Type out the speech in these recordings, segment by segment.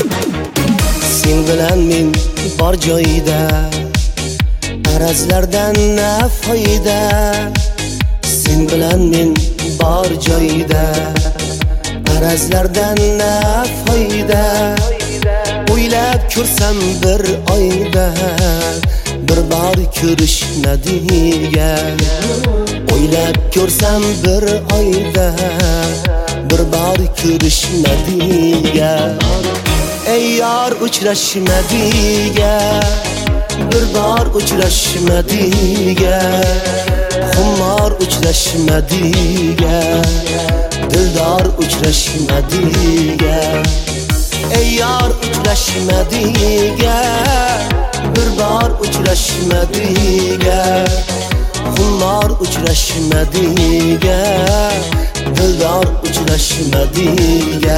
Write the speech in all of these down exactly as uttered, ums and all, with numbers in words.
Sen bilan men bor joyda, arazlardan na foyda. Sen bilan men bor joyda, arazlardan na foyda. O'ylab ko'rsam bir oyda, bir bor ko'rishmadiga. O'ylab ko'rsam bir oyda, bir bor ko'rishmadiga. Ey yar uchrashmadiga, bir bor uchrashmadiga. Xumor uchrashmadiga, dildor uchrashmadiga. Ey yar uchrashmadiga, bir bor uchrashmadiga. Xumor uchrashmadiga, dildor uchrashmadiga.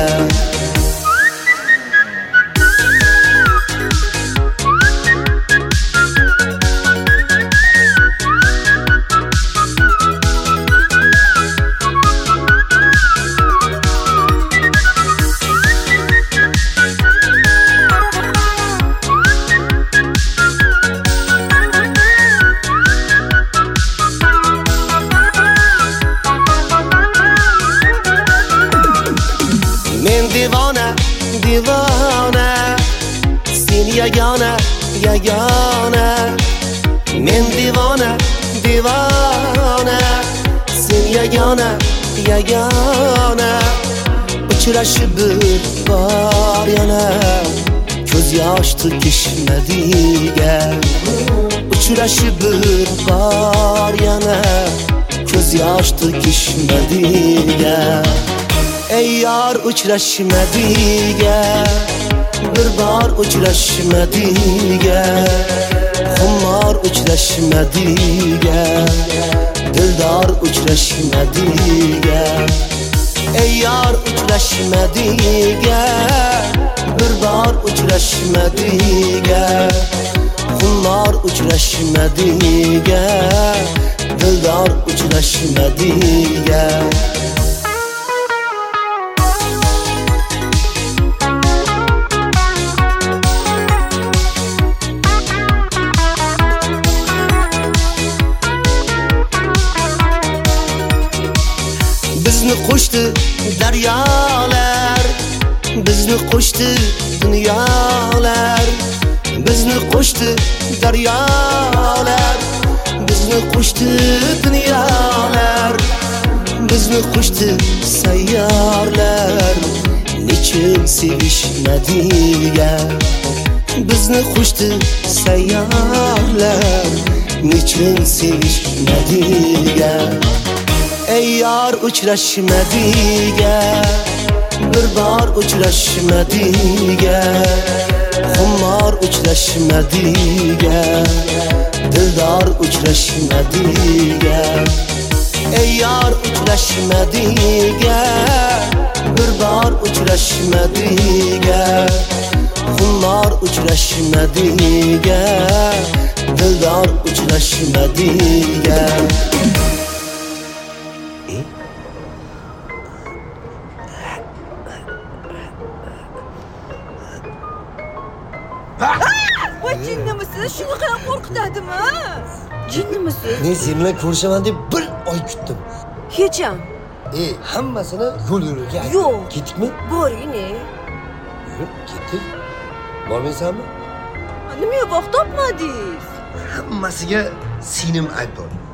Divona, divona, sen yagona, yagona. Men divona, divona, sen yagona, yagona. Uchrashib bor yana, ko'z yosh to'kishmadiga. Uchrashib bor yana, ko'z yosh to'kishmadiga. Ey yar uchrashmadiga, bir bor uchrashmadiga. Xumor uchrashmadiga, dildor uchrashmadiga. Ey yar uchrashmadiga, bir bor uchrashmadiga. Xumor uchrashmadiga, dildor uchrashmadiga. Bizni qo'shdi daryolar, bizni qo'shdi dunyolar. Bizni qo'shdi daryolar, bizni qo'shdi dunyolar. Bizni qo'shdi sayyorlar, nechun sevishmadiga. Bizni qo'shdi sayyorlar, nechun sevishmadiga. Ey yar uchrashmadiga, bir bor uchrashmadiga. Xumor uchrashmadiga, dildor uchrashmadiga. Ey yar uchrashmadiga, bir bor uchrashmadiga. Xumor uchrashmadiga, dildor uchrashmadiga. Voy jinnimisiz? Shuni qilib qo'rqitadimi? Jinnimisiz? Men sen bilan ko'rishaman deb bir oy kutdim. Hech ham. Ey, hammasini yo'l yo'liga ayt. Yo'q. Ketdikmi? Boring-ne. Yurib, ketdik. Bormaysanmi? Nimaga vaqt topmadingiz? Hammasiga senim aybdor.